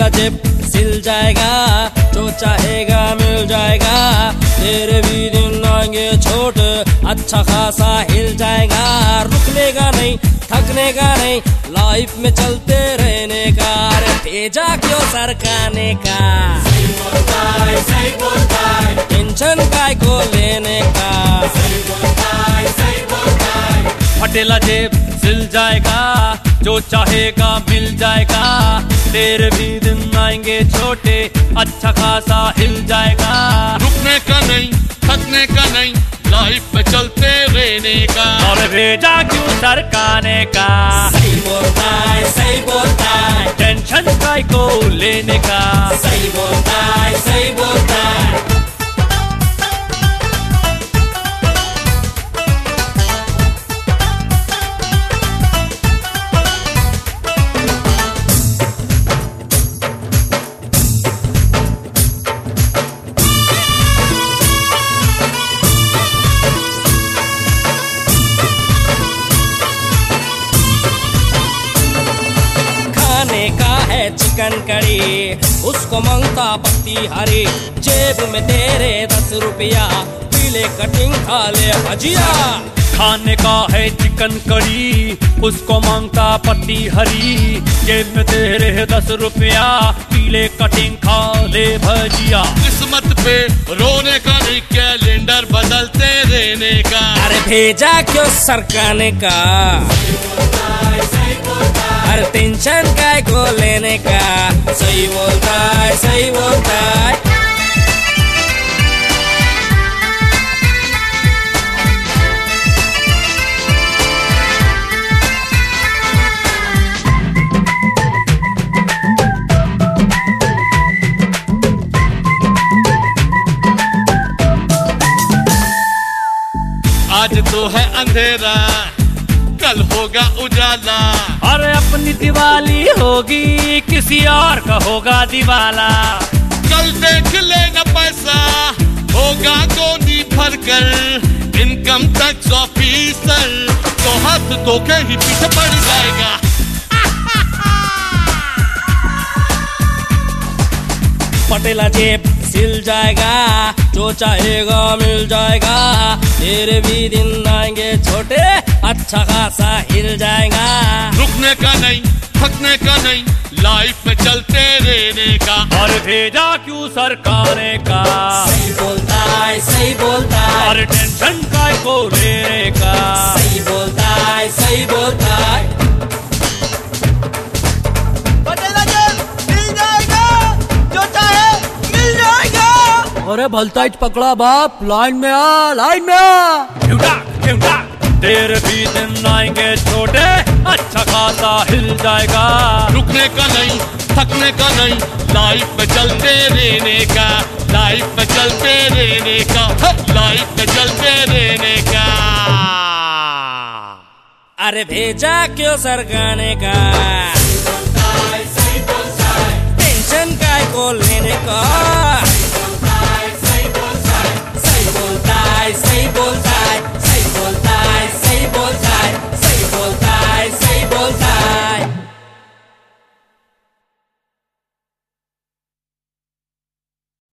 फटेला जेब सिल जाएगा, जो चाहेगा मिल जाएगा, तेरे भी दिन आएंगे छोट, अच्छा खासा हिल जाएगा। रुकने का नहीं, थकने का नहीं, लाइफ में चलते रहने का। अरे भेजा क्यों सरकाने का, सही बोलता है, सही बोलता है, टेंशन काय को लेने का। सही बोलता है, सही बोलता है। फटेला जेब सिल जाएगा, जो चाहेगा मिल जाएगा, तेरे भी दिन आएंगे छोटे, अच्छा खासा हिल जाएगा। रुकने का नहीं, थकने का नहीं, लाइफ में चलते रहने का। और भेजा क्यों सरकाने का, सही बोलता है, सही बोलता है, टेंशन काय को लेने का। सही बोलता है, सही बोलता है। का है चिकन करी, उसको मांगता पत्ती हरी, जेब में तेरे 10 रुपया, पीले कटिंग खा ले भजिया। खाने का है चिकन करी, उसको मांगता पत्ती हरी, जेब में तेरे 10 रुपया, पीले कटिंग खा ले भजिया। किस्मत पे रोने का नहीं, कैलेंडर बदलते रहने का। अरे भेजा क्यों सरकाने का, अरे टेंशन काय को लेने का। सही बोलता है, सही बोलता है। आज तो है अंधेरा, कल होगा उजाला। अरे अपनी दिवाली होगी, किसी और का होगा दिवाला। कल देख लेना पैसा, होगा गोनी भरकर, इनकम टैक्स ऑफिसर तो हाथ धो के ही पीछे पड़ जाएगा। फटेला जेब सिल जाएगा, जो चाहेगा मिल जाएगा, तेरे भी दिन आएंगे छोटे, अच्छा खासा हिल जाएगा। रुकने का नहीं, थकने का नहीं, लाइफ में चलते रहने का। और भेजा क्यों सरकाने का, सही बोलता है, सही बोलता है, और टेंशन काय को लेने का। सही बोलता है, सही बोलता है। अरे भलताइच पकड़ा बाप, लाइन में आ, लाइन में आ। तेरे भी दिन आएंगे छोटे, अच्छा खासा हिल जाएगा। रुकने का नहीं, थकने का नहीं, लाइफ में चलते रहने का। लाइफ में चलते रहने का, लाइफ में चलते रहने का। अरे भेजा क्यों सरकाने का, सही बोलता है, सही बोलता है, टेंशन काय को लेने का।